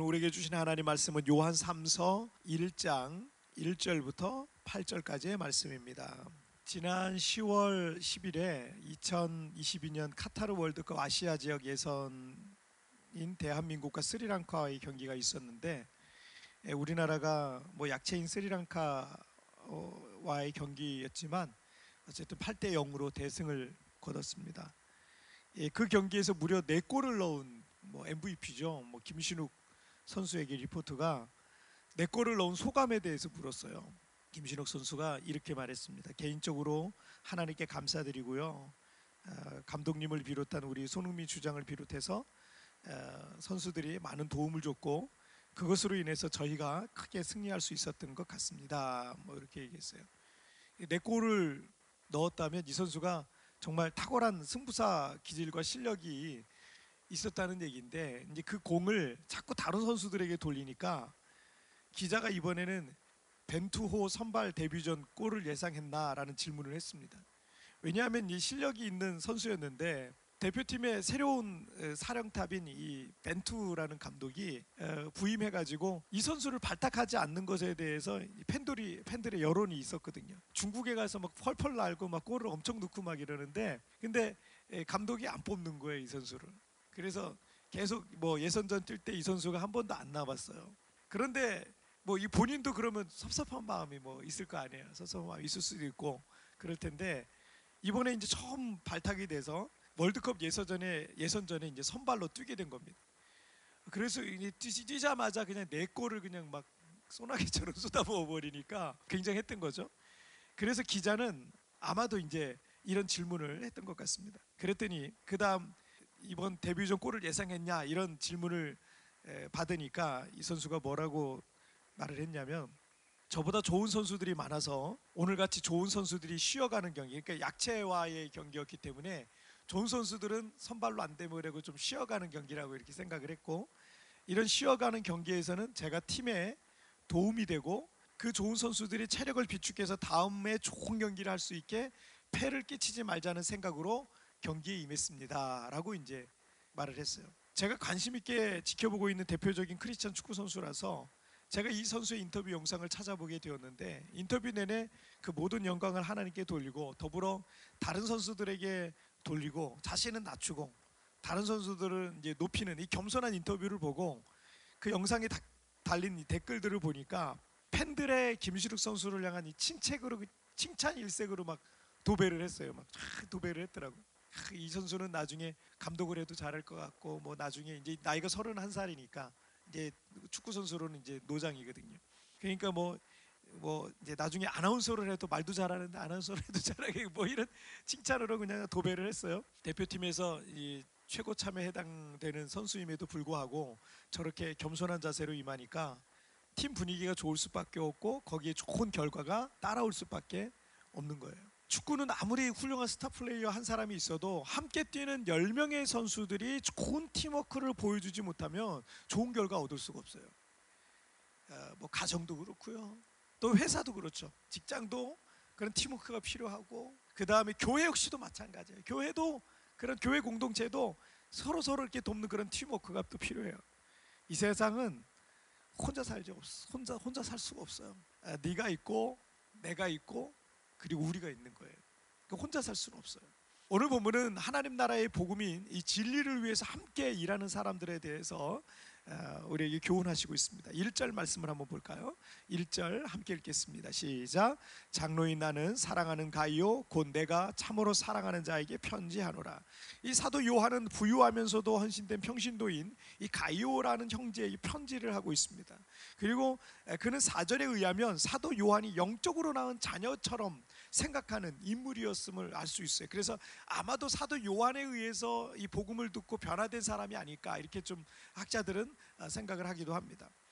우리에게 주신 하나님 말씀은 요한 3서 1장 1절부터 8절까지의 말씀입니다. 지난 10월 10일에 2022년 카타르 월드컵 아시아 지역 예선인 대한민국과 스리랑카와의 경기가 있었는데, 우리나라가 약체인 스리랑카와의 경기였지만 어쨌든 8대 0으로 대승을 거뒀습니다. 그 경기에서 무려 4골을 넣은 MVP죠. 김신욱 선수에게 리포터가 4골을 넣은 소감에 대해서 물었어요. 김신욱 선수가 이렇게 말했습니다. 개인적으로 하나님께 감사드리고요. 감독님을 비롯한 우리 손흥민 주장을 비롯해서 선수들이 많은 도움을 줬고 그것으로 인해서 저희가 크게 승리할 수 있었던 것 같습니다. 이렇게 얘기했어요. 4골을 넣었다면 이 선수가 정말 탁월한 승부사 기질과 실력이 있었다는 얘기인데, 이제 그 공을 자꾸 다른 선수들에게 돌리니까 기자가 이번에는 벤투호 선발 데뷔전 골을 예상했나라는 질문을 했습니다. 왜냐하면 이 실력이 있는 선수였는데 대표팀의 새로운 사령탑인 이 벤투라는 감독이 부임해가지고 이 선수를 발탁하지 않는 것에 대해서 팬들의 여론이 있었거든요. 중국에 가서 막 펄펄 날고 막 골을 엄청 넣고 막 이러는데, 근데 감독이 안 뽑는 거예요, 이 선수를. 그래서 계속 예선전 뛸 때 이 선수가 한 번도 안 나왔어요. 그런데 이 본인도 그러면 섭섭한 마음이 있을 거 아니에요. 섭섭한 마음이 있을 수도 있고 그럴 텐데, 이번에 이제 처음 발탁이 돼서 월드컵 예선전에 이제 선발로 뛰게 된 겁니다. 그래서 이제 뛰자마자 그냥 4골을 그냥 막 소나기처럼 쏟아부어 버리니까 굉장했던 거죠. 그래서 기자는 아마도 이제 이런 질문을 했던 것 같습니다. 그랬더니 그다음 이번 데뷔전 골을 예상했냐 이런 질문을 받으니까 이 선수가 뭐라고 말을 했냐면, 저보다 좋은 선수들이 많아서 오늘같이 좋은 선수들이 쉬어가는 경기, 그러니까 약체와의 경기였기 때문에 좋은 선수들은 선발로 안 되면 좀 쉬어가는 경기라고 이렇게 생각을 했고, 이런 쉬어가는 경기에서는 제가 팀에 도움이 되고 그 좋은 선수들이 체력을 비축해서 다음에 좋은 경기를 할 수 있게 폐를 끼치지 말자는 생각으로 경기에 임했습니다 라고 이제 말을 했어요. 제가 관심 있게 지켜보고 있는 대표적인 크리스찬 축구 선수라서 제가 이 선수의 인터뷰 영상을 찾아보게 되었는데, 인터뷰 내내 그 모든 영광을 하나님께 돌리고 더불어 다른 선수들에게 돌리고 자신은 낮추고 다른 선수들은 이제 높이는 이 겸손한 인터뷰를 보고 그 영상에 달린 이 댓글들을 보니까 팬들의 김신욱 선수를 향한 이 칭찬 일색으로 막 도배를 했어요. 막 도배를 했더라고. 이 선수는 나중에 감독을 해도 잘할 것 같고 나중에 이제 나이가 31살이니까 이제 축구 선수로는 이제 노장이거든요. 그러니까 이제 나중에 아나운서를 해도 말도 잘하는데 아나운서를 해도 잘하게 이런 칭찬으로 그냥 도배를 했어요. 대표팀에서 이 최고 참여에 해당되는 선수임에도 불구하고 저렇게 겸손한 자세로 임하니까 팀 분위기가 좋을 수밖에 없고 거기에 좋은 결과가 따라올 수밖에 없는 거예요. 축구는 아무리 훌륭한 스타 플레이어 한 사람이 있어도 함께 뛰는 10명의 선수들이 좋은 팀워크를 보여주지 못하면 좋은 결과 얻을 수가 없어요. 가정도 그렇고요. 또 회사도 그렇죠. 직장도 그런 팀워크가 필요하고, 그 다음에 교회 역시도 마찬가지예요. 교회도 그런 교회 공동체도 서로 이렇게 돕는 그런 팀워크가 또 필요해요. 이 세상은 혼자 살지 혼자 살 수가 없어요. 네가 있고 내가 있고 그리고 우리가 있는 거예요. 그러니까 혼자 살 수는 없어요. 오늘 본문은 하나님 나라의 복음인 이 진리를 위해서 함께 일하는 사람들에 대해서 우리에게 교훈하시고 있습니다. 1절 말씀을 한번 볼까요? 1절 함께 읽겠습니다. 시작. 장로인 나는 사랑하는 가이오 곧 내가 참으로 사랑하는 자에게 편지하노라. 이 사도 요한은 부유하면서도 헌신된 평신도인 이 가이오라는 형제에게 편지를 하고 있습니다. 그리고 그는 4절에 의하면 사도 요한이 영적으로 낳은 자녀처럼 생각하는 인물이었음을 알 수 있어요. 그래서 아마도 사도 요한에 의해서 이 복음을 듣고 변화된 사람이 아닐까 이렇게 좀 학자들은 생각을 하기도 합니다.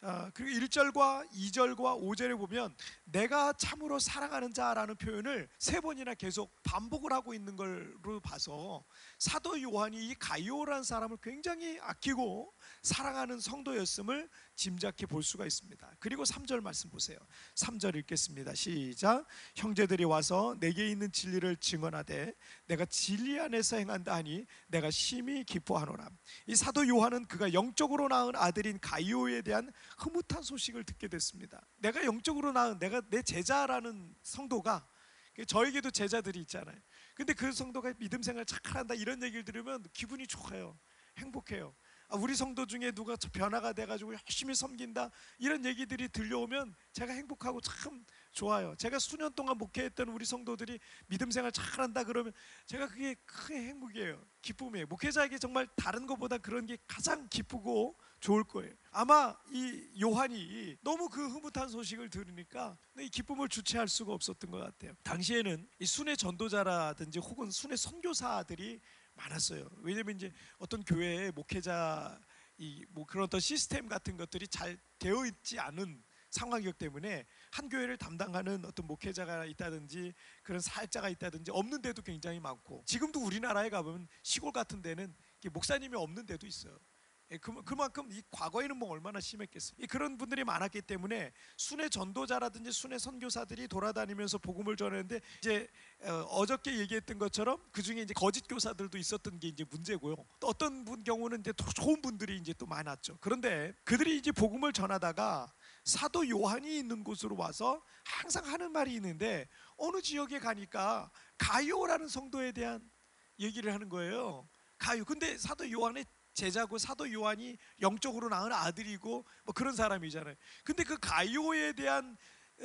그리고 1절과 2절과 5절에 보면 내가 참으로 사랑하는 자라는 표현을 세 번이나 계속 반복을 하고 있는 걸로 봐서 사도 요한이 이 가이오라는 사람을 굉장히 아끼고 사랑하는 성도였음을 짐작해 볼 수가 있습니다. 그리고 3절 말씀 보세요. 3절 읽겠습니다. 시작. 형제들이 와서 내게 있는 진리를 증언하되 내가 진리 안에서 행한다 하니 내가 심히 기뻐하노라. 이 사도 요한은 그가 영적으로 낳은 아들인 가이오에 대한 흐뭇한 소식을 듣게 됐습니다. 내가 영적으로 낳은, 내가 내 제자라는 성도가, 저에게도 제자들이 있잖아요. 근데 그 성도가 믿음 생활 잘한다 이런 얘기를 들으면 기분이 좋아요. 행복해요. 우리 성도 중에 누가 변화가 돼가지고 열심히 섬긴다 이런 얘기들이 들려오면 제가 행복하고 참 좋아요. 제가 수년 동안 목회했던 우리 성도들이 믿음 생활 잘한다 그러면 제가 그게 큰 행복이에요. 기쁨이에요. 목회자에게 정말 다른 것보다 그런 게 가장 기쁘고 좋을 거예요. 아마 이 요한이 너무 그 흐뭇한 소식을 들으니까 이 기쁨을 주체할 수가 없었던 것 같아요. 당시에는 이 순회 전도자라든지 혹은 순회 선교사들이 많았어요. 왜냐면 이제 어떤 교회에 목회자 뭐 그런 어떤 시스템 같은 것들이 잘 되어 있지 않은 상황이기 때문에 한 교회를 담당하는 어떤 목회자가 있다든지 그런 사역자가 있다든지 없는 데도 굉장히 많고, 지금도 우리나라에 가보면 시골 같은 데는 목사님이 없는 데도 있어요. 그만큼 이 과거에는 뭐 얼마나 심했겠어요. 그런 분들이 많았기 때문에 순회 전도자라든지 순회 선교사들이 돌아다니면서 복음을 전했는데, 이제 어저께 얘기했던 것처럼 그 중에 이제 거짓 교사들도 있었던 게 이제 문제고요. 또 어떤 분 경우는 이제 더 좋은 분들이 이제 또 많았죠. 그런데 그들이 이제 복음을 전하다가 사도 요한이 있는 곳으로 와서 항상 하는 말이 있는데, 어느 지역에 가니까 가이오라는 성도에 대한 얘기를 하는 거예요. 가이오. 근데 사도 요한의 제자고 사도 요한이 영적으로 낳은 아들이고 뭐 그런 사람이잖아요. 근데 그 가이오에 대한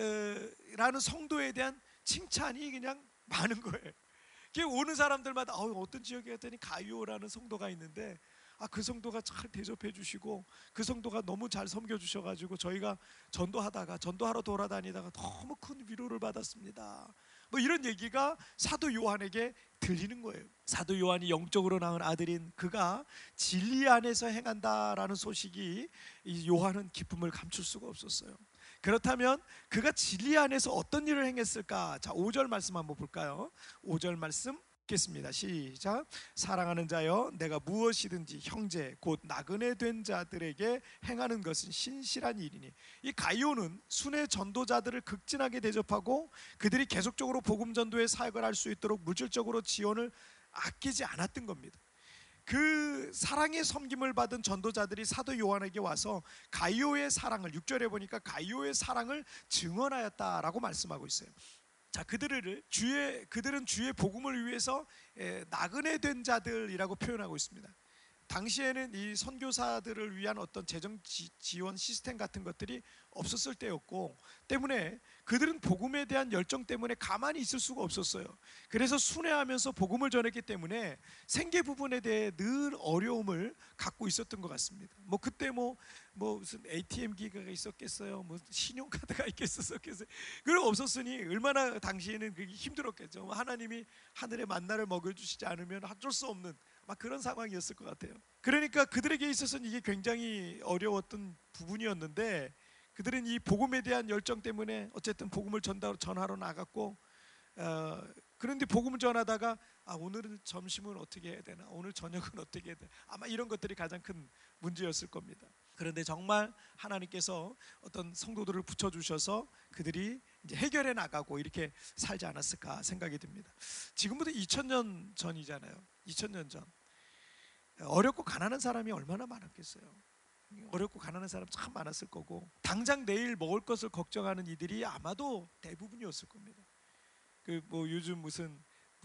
라는 성도에 대한 칭찬이 그냥 많은 거예요. 오는 사람들마다 어떤 지역에 갔더니 가이오라는 성도가 있는데 그 성도가 잘 대접해 주시고 그 성도가 너무 잘 섬겨 주셔가지고 저희가 전도하러 돌아다니다가 너무 큰 위로를 받았습니다. 뭐 이런 얘기가 사도 요한에게 들리는 거예요. 사도 요한이 영적으로 낳은 아들인 그가 진리 안에서 행한다라는 소식이 이 요한은 기쁨을 감출 수가 없었어요. 그렇다면 그가 진리 안에서 어떤 일을 행했을까? 자, 5절 말씀 한번 볼까요? 5절 말씀 읽겠습니다. 시작. 사랑하는 자여, 내가 무엇이든지 형제 곧 나그네 된 자들에게 행하는 것은 신실한 일이니. 이 가이오는 순회 전도자들을 극진하게 대접하고 그들이 계속적으로 복음 전도의 사역을 할 수 있도록 물질적으로 지원을 아끼지 않았던 겁니다. 그 사랑의 섬김을 받은 전도자들이 사도 요한에게 와서 가이오의 사랑을, 6절에 보니까 가이오의 사랑을 증언하였다라고 말씀하고 있어요. 자, 그들은 주의 복음을 위해서 나그네 된 자들이라고 표현하고 있습니다. 당시에는 이 선교사들을 위한 어떤 재정 지원 시스템 같은 것들이 없었을 때였고, 때문에 그들은 복음에 대한 열정 때문에 가만히 있을 수가 없었어요. 그래서 순회하면서 복음을 전했기 때문에 생계 부분에 대해 늘 어려움을 갖고 있었던 것 같습니다. 뭐 그때 뭐 무슨 ATM 기계가 있었겠어요? 뭐 신용카드가 있겠어요? 그런 거 없었으니 얼마나 당시에는 그게 힘들었겠죠. 하나님이 하늘의 만나를 먹여주시지 않으면 어쩔 수 없는 막 그런 상황이었을 것 같아요. 그러니까 그들에게 있어서는 이게 굉장히 어려웠던 부분이었는데, 그들은 이 복음에 대한 열정 때문에 어쨌든 복음을 전하러 나갔고, 그런데 복음을 전하다가 오늘은 점심은 어떻게 해야 되나, 오늘 저녁은 어떻게 해야 되나, 아마 이런 것들이 가장 큰 문제였을 겁니다. 그런데 정말 하나님께서 어떤 성도들을 붙여주셔서 그들이 이제 해결해 나가고 이렇게 살지 않았을까 생각이 듭니다. 지금부터 2000년 전이잖아요. 2000년 전 어렵고 가난한 사람이 얼마나 많았겠어요. 어렵고 가난한 사람 참 많았을 거고, 당장 내일 먹을 것을 걱정하는 이들이 아마도 대부분이었을 겁니다. 그 뭐 요즘 무슨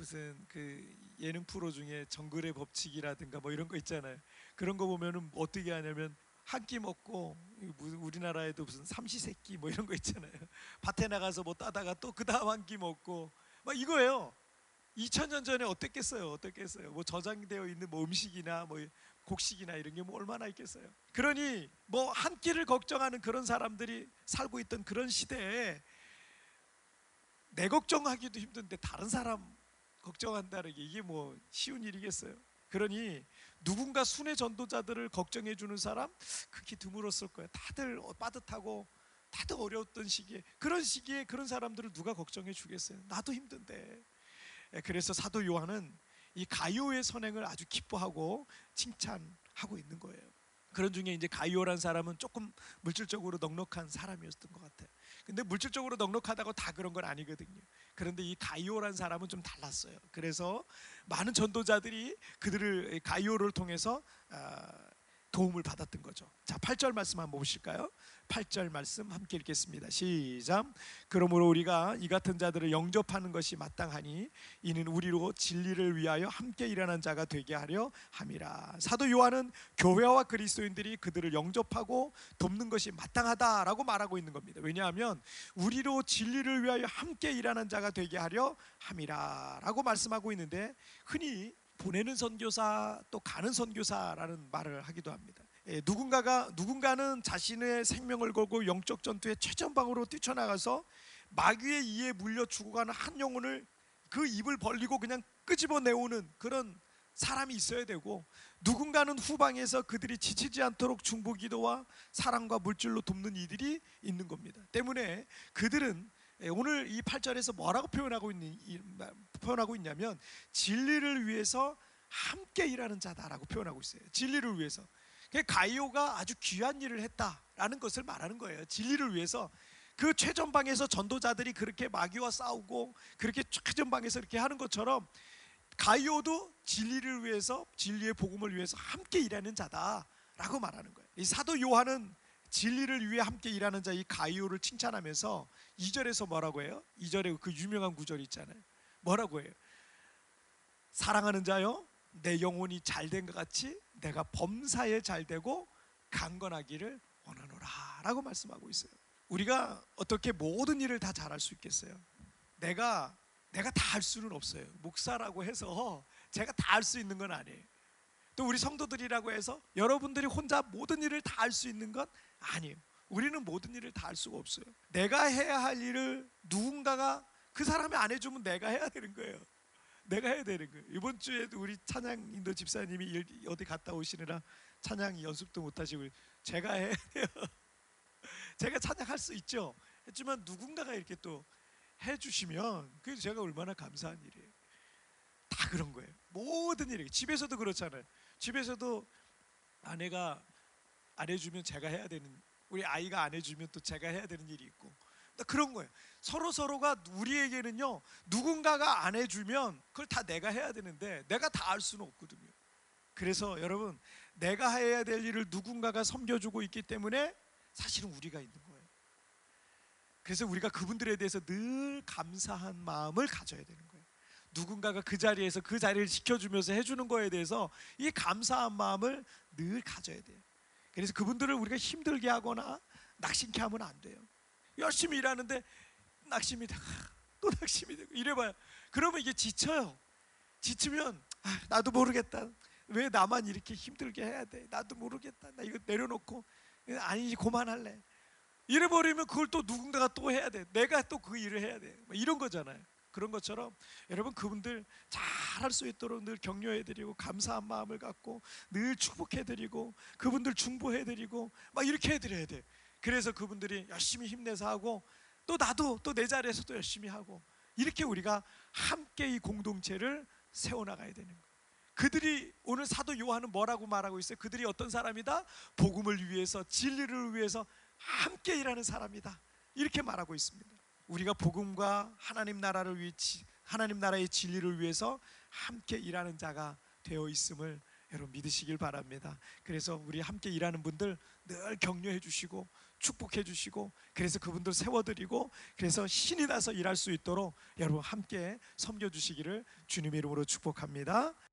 그 예능 프로 중에 정글의 법칙이라든가 뭐 이런 거 있잖아요. 그런 거 보면은 어떻게 하냐면 한 끼 먹고, 우리나라에도 무슨 삼시세끼 뭐 이런 거 있잖아요. 밭에 나가서 뭐 따다가 또 그 다음 한 끼 먹고 막 이거예요. 2000년 전에 어땠겠어요? 뭐 저장되어 있는 뭐 음식이나 뭐 곡식이나 이런 게 뭐 얼마나 있겠어요? 그러니 뭐 한 끼를 걱정하는 그런 사람들이 살고 있던 그런 시대에 내 걱정하기도 힘든데 다른 사람 걱정한다는 게 이게 뭐 쉬운 일이겠어요? 그러니 누군가 순회 전도자들을 걱정해 주는 사람 극히 드물었을 거예요. 다들 빠듯하고 다들 어려웠던 시기에, 그런 시기에 그런 사람들을 누가 걱정해 주겠어요? 나도 힘든데. 그래서 사도 요한은 이 가이오의 선행을 아주 기뻐하고 칭찬하고 있는 거예요. 그런 중에 이제 가이오란 사람은 조금 물질적으로 넉넉한 사람이었던 것 같아요. 근데 물질적으로 넉넉하다고 다 그런 건 아니거든요. 그런데 이 가이오란 사람은 좀 달랐어요. 그래서 많은 전도자들이 그들을 가이오를 통해서 도움을 받았던 거죠. 자, 8절 말씀 한번 보실까요? 8절 말씀 함께 읽겠습니다. 시작. 그러므로 우리가 이 같은 자들을 영접하는 것이 마땅하니 이는 우리로 진리를 위하여 함께 일하는 자가 되게 하려 함이라. 사도 요한은 교회와 그리스도인들이 그들을 영접하고 돕는 것이 마땅하다라고 말하고 있는 겁니다. 왜냐하면 우리로 진리를 위하여 함께 일하는 자가 되게 하려 함이라라고 말씀하고 있는데, 흔히 보내는 선교사 또 가는 선교사라는 말을 하기도 합니다. 누군가는 자신의 생명을 걸고 영적 전투의 최전방으로 뛰쳐나가서 마귀의 이에 물려 죽어가는 한 영혼을 그 입을 벌리고 그냥 끄집어내오는 그런 사람이 있어야 되고, 누군가는 후방에서 그들이 지치지 않도록 중보기도와 사랑과 물질로 돕는 이들이 있는 겁니다. 때문에 그들은 오늘 이 8절에서 뭐라고 표현하고 있냐면 진리를 위해서 함께 일하는 자다라고 표현하고 있어요. 진리를 위해서. 가이오가 아주 귀한 일을 했다라는 것을 말하는 거예요. 진리를 위해서. 그 최전방에서 전도자들이 그렇게 마귀와 싸우고 그렇게 최전방에서 이렇게 하는 것처럼 가이오도 진리를 위해서, 진리의 복음을 위해서 함께 일하는 자다라고 말하는 거예요. 이 사도 요한은 진리를 위해 함께 일하는 자 이 가이오를 칭찬하면서 2절에서 뭐라고 해요? 2절에 그 유명한 구절 있잖아요. 뭐라고 해요? 사랑하는 자여, 내 영혼이 잘된 것 같이 내가 범사에 잘되고 강건하기를 원하노라 라고 말씀하고 있어요. 우리가 어떻게 모든 일을 다 잘할 수 있겠어요? 내가 다 할 수는 없어요. 목사라고 해서 제가 다 할 수 있는 건 아니에요. 또 우리 성도들이라고 해서 여러분들이 혼자 모든 일을 다 할 수 있는 건 아니에요. 우리는 모든 일을 다 할 수가 없어요. 내가 해야 할 일을 누군가가 그 사람이 안 해주면 내가 해야 되는 거예요. 내가 해야 되는 거예요. 이번 주에도 우리 찬양 인도 집사님이 어디 갔다 오시느라 찬양 연습도 못 하시고 제가 해야 돼요. 제가 찬양할 수 있죠. 했지만 누군가가 이렇게 또 해주시면 그게 제가 얼마나 감사한 일이에요. 다 그런 거예요. 모든 일이. 집에서도 그렇잖아요. 집에서도 아내가 안 해주면 제가 해야 되는, 우리 아이가 안 해주면 또 제가 해야 되는 일이 있고, 그런 거예요. 서로가 우리에게는요, 누군가가 안 해주면 그걸 다 내가 해야 되는데 내가 다 할 수는 없거든요. 그래서 여러분, 내가 해야 될 일을 누군가가 섬겨주고 있기 때문에 사실은 우리가 있는 거예요. 그래서 우리가 그분들에 대해서 늘 감사한 마음을 가져야 되는 거예요. 누군가가 그 자리에서 그 자리를 지켜주면서 해주는 거에 대해서 이 감사한 마음을 늘 가져야 돼요. 그래서 그분들을 우리가 힘들게 하거나 낙심케 하면 안 돼요. 열심히 일하는데 낙심이 되고 또 낙심이 되고 이래봐요. 그러면 이게 지쳐요. 지치면 나도 모르겠다. 왜 나만 이렇게 힘들게 해야 돼? 나도 모르겠다. 나 이거 내려놓고 아니지 그만할래. 이래버리면 그걸 또 누군가가 또 해야 돼. 내가 또 그 일을 해야 돼. 이런 거잖아요. 그런 것처럼 여러분, 그분들 잘할 수 있도록 늘 격려해드리고 감사한 마음을 갖고 늘 축복해드리고 그분들 중보해드리고 막 이렇게 해드려야 돼. 그래서 그분들이 열심히 힘내서 하고 또 나도 또 내 자리에서도 열심히 하고, 이렇게 우리가 함께 이 공동체를 세워나가야 되는 거예요. 그들이 오늘 사도 요한은 뭐라고 말하고 있어요? 그들이 어떤 사람이다? 복음을 위해서, 진리를 위해서 함께 일하는 사람이다, 이렇게 말하고 있습니다. 우리가 복음과 하나님 나라를 위해, 하나님 나라의 진리를 위해서 함께 일하는 자가 되어 있음을 여러분 믿으시길 바랍니다. 그래서 우리 함께 일하는 분들 늘 격려해 주시고 축복해 주시고, 그래서 그분들 세워드리고, 그래서 신이 나서 일할 수 있도록 여러분 함께 섬겨 주시기를 주님의 이름으로 축복합니다.